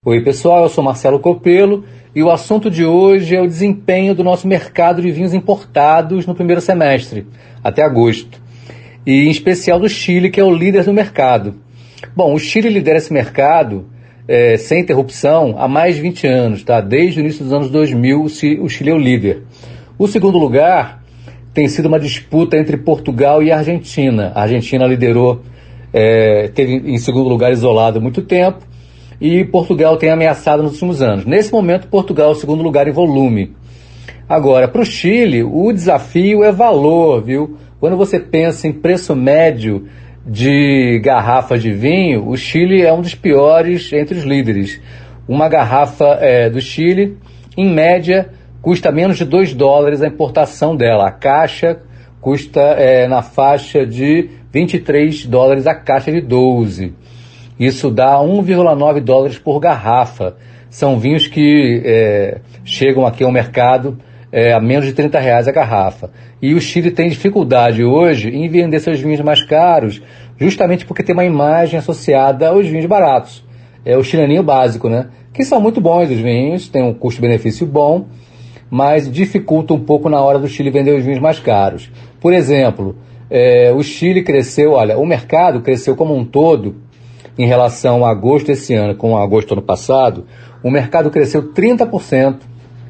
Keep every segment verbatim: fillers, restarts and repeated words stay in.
Oi pessoal, eu sou Marcelo Copelo e o assunto de hoje é o desempenho do nosso mercado de vinhos importados no primeiro semestre, até agosto, e em especial do Chile, que é o líder do mercado. Bom, o Chile lidera esse mercado é, sem interrupção há mais de vinte anos, tá? Desde o início dos anos dois mil o Chile é o líder. O segundo lugar tem sido uma disputa entre Portugal e Argentina. A Argentina liderou, é, teve em segundo lugar isolado há muito tempo, e Portugal tem ameaçado nos últimos anos. Nesse momento, Portugal é o segundo lugar em volume. Agora, para o Chile, o desafio é valor, viu? Quando você pensa em preço médio de garrafas de vinho, o Chile é um dos piores entre os líderes. Uma garrafa é, do Chile, em média, custa menos de dois dólares a importação dela. A caixa custa é, na faixa de vinte e três dólares a caixa de doze. Isso dá um vírgula nove dólares por garrafa. São vinhos que é, chegam aqui ao mercado é, a menos de trinta reais a garrafa. E o Chile tem dificuldade hoje em vender seus vinhos mais caros, justamente porque tem uma imagem associada aos vinhos baratos. É o chileninho básico, né? Que são muito bons os vinhos, têm um custo-benefício bom, mas dificulta um pouco na hora do Chile vender os vinhos mais caros. Por exemplo, é, o Chile cresceu, olha, o mercado cresceu como um todo. Em relação a agosto desse ano com agosto do ano passado, o mercado cresceu trinta por cento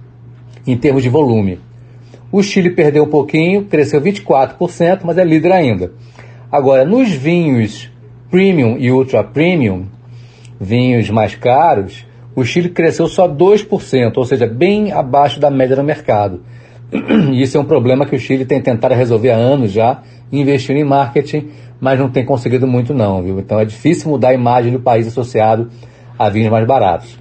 em termos de volume. O Chile perdeu um pouquinho, cresceu vinte e quatro por cento, mas é líder ainda. Agora, nos vinhos premium e ultra premium, vinhos mais caros, o Chile cresceu só dois por cento, ou seja, bem abaixo da média do mercado. E isso é um problema que o Chile tem tentado resolver há anos já, investindo em marketing, mas não tem conseguido muito não, viu? Então é difícil mudar a imagem do país associado a vinhos mais baratos.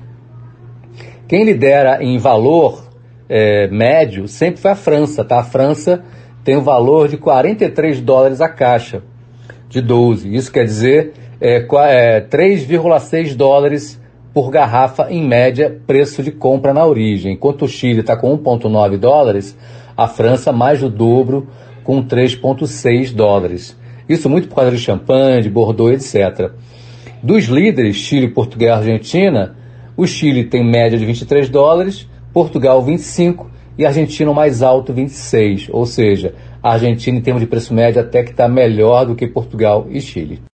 Quem lidera em valor é, médio sempre foi a França, tá? A França tem um valor de quarenta e três dólares a caixa de doze. Isso quer dizer é, é, três vírgula seis dólares por garrafa em média, preço de compra na origem. Enquanto o Chile está com um vírgula nove dólares, a França mais do dobro, com três vírgula seis dólares. Isso muito por causa de champanhe, de Bordeaux, etcétera. Dos líderes, Chile, Portugal e Argentina, o Chile tem média de vinte e três dólares, Portugal vinte e cinco e a Argentina o mais alto vinte e seis. Ou seja, a Argentina em termos de preço médio até que está melhor do que Portugal e Chile.